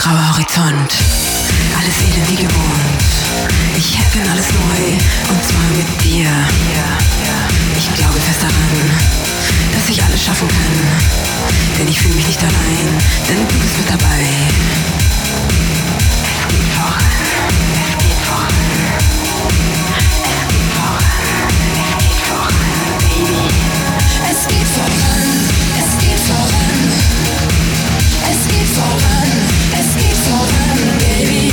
grauer Horizont, alles elend wie gewohnt. Ich hätte alles neu, und zwar mit dir. Ich glaube fest daran, dass ich alles schaffen kann. Denn ich fühle mich nicht allein, denn du bist mit dabei. Es geht voran, es geht voran. Es geht voran, Baby. Es geht voran, es geht voran. Es geht voran, es geht voran, Baby.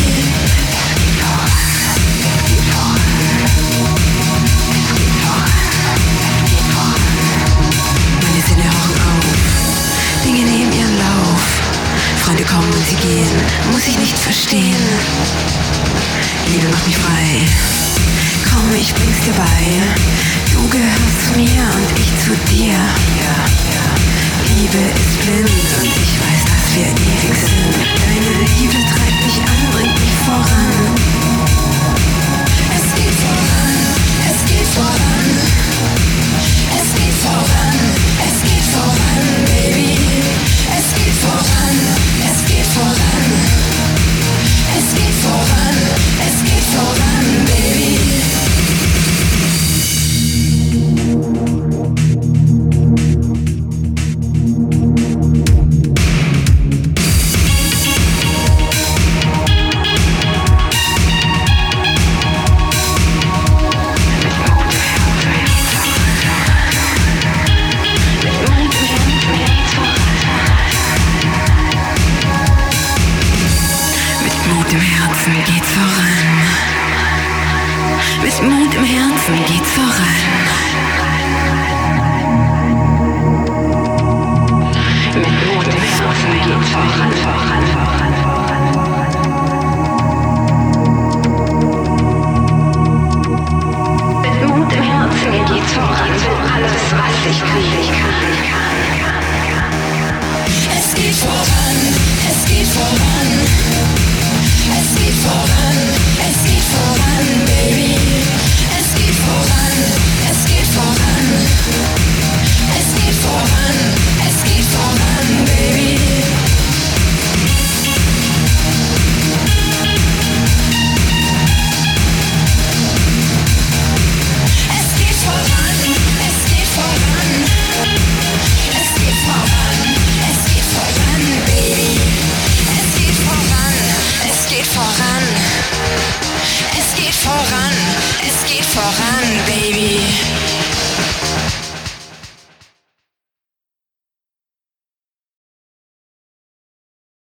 Meine Sinne hauchen auf, Dinge nehmen ihren Lauf. Freunde kommen und sie gehen, muss ich nicht verstehen. Liebe macht mich frei, komm, ich bring's dir bei. Du gehörst zu mir und ich zu dir. Liebe ist blind und ich weiß, dass wir ewig sind. Deine Liebe treibt mich an, bringt mich voran. Es geht voran, es geht voran. Es geht voran, es geht voran, Baby. Es geht voran, es geht voran. Es geht voran, es geht voran, Baby. Mit Mut im Herzen geht's voran. Mit Mut im Herzen geht's voran. Mit Mut im Herzen geht's voran. Alles, was ich kann. Es geht voran, es geht voran.